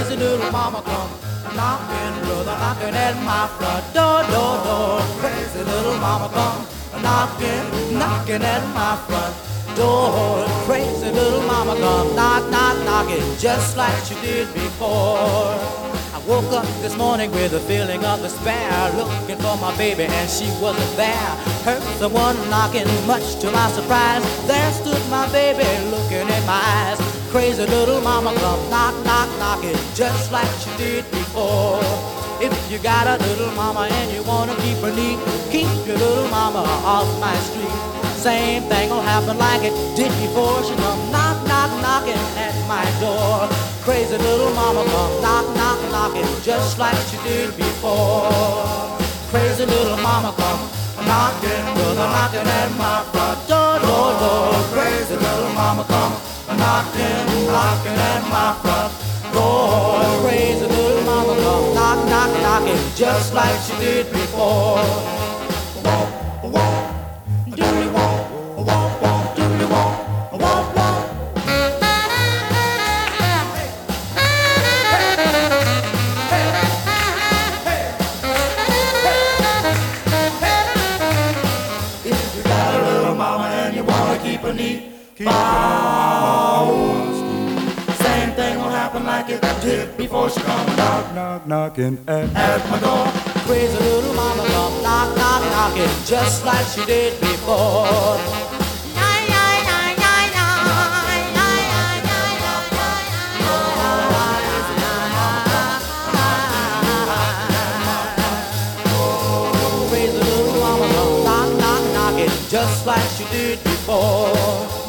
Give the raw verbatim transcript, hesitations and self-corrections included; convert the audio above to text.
Crazy little mama come knocking, brother, knocking at my front door, door, door. Crazy little mama come knocking, knocking at my front door. Crazy little mama come knock, knock, knocking just like she did before. I woke up this morning with a feeling of despair, looking for my baby and she wasn't there. Heard someone knocking, much to my surprise. There stood my baby looking in my eyes. Crazy little mama come knock, knock, knocking just like she did before. If you got a little mama and you wanna keep her neat, keep your little mama off my street. Same thing will happen like it did before. She come knock, knock, knocking at my door. Crazy little mama come knock, knock, knocking just like she did before. Crazy little mama come knocking, brother, knocking at my front door, door, door. Crazy little mama come knocking, knocking at my front door. Crazy little mama come knock, knock, knocking just like she did before. Walk, walk, doodly walk, walk, walk, doodly walk, walk, walk. If you got a little mama and you wanna keep her neat, keep her same thing will happen like it did before she come knock, knock, knocking at, at my door. Crazy little mama come knock, knock, knocking just like she did before. Crazy little mama come knock, knock, knocking just like she did before.